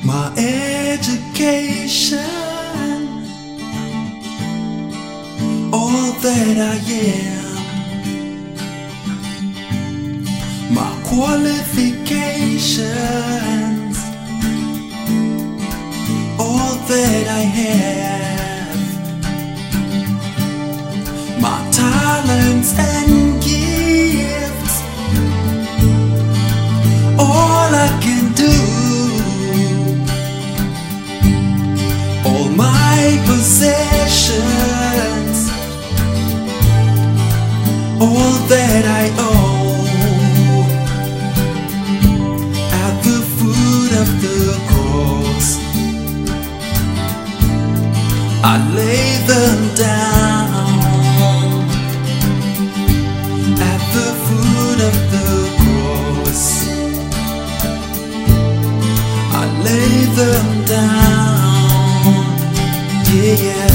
My education, all that I am, my qualifications, all that I have, my talents and gifts, all I can do, all my possessions, all that I owe, at the foot of the cross, I lay them down. At the foot of the cross, I lay them down. Yeah, yeah.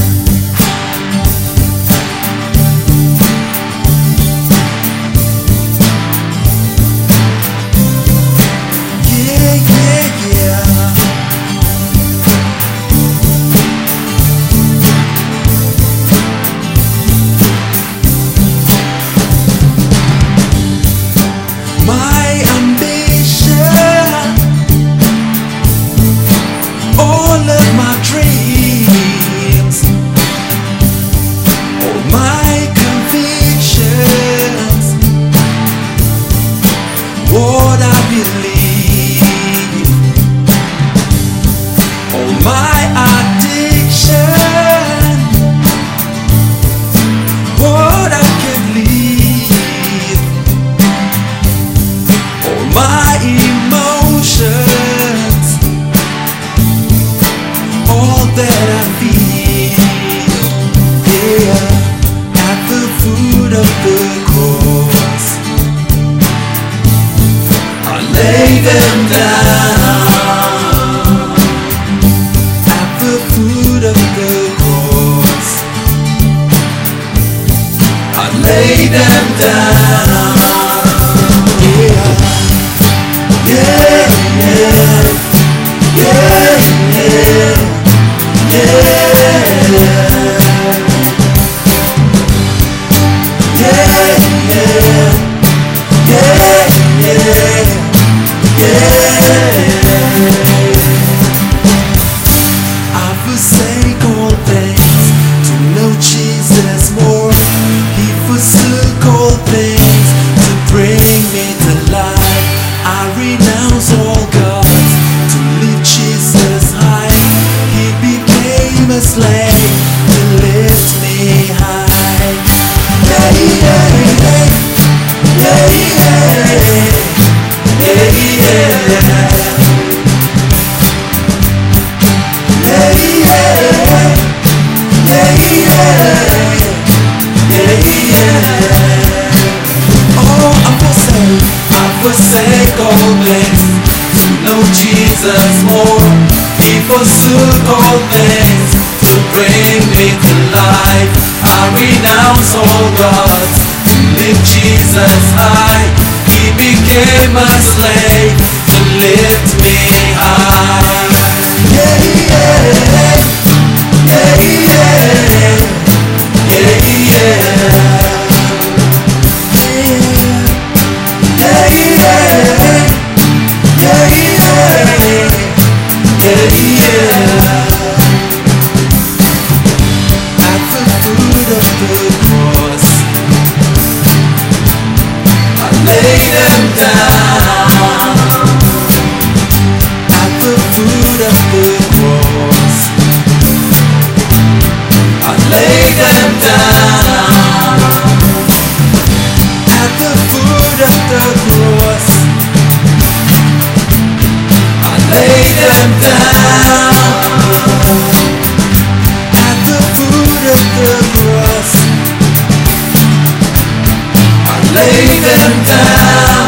What I believe, all my addiction, what I can leave, all my emotions, all that I feel, yeah, at the foot of the cross, lay them down. At the foot of the cross, I lay them down. Yeah, yeah, yeah, yeah, yeah, I forsake all things to know Jesus more. He forsook all things to bring me to life. I renounce all gods to lift Jesus high. He became a slave to lift me high. Yeah, yeah, yeah, yeah, yeah, yeah, yeah. Forsake all things to know Jesus more. He forsook all things to bring me to life. I renounce all gods to lift Jesus high. He became a slave to lift me high. Yeah, yeah, yeah, yeah, yeah, yeah. Lay them down.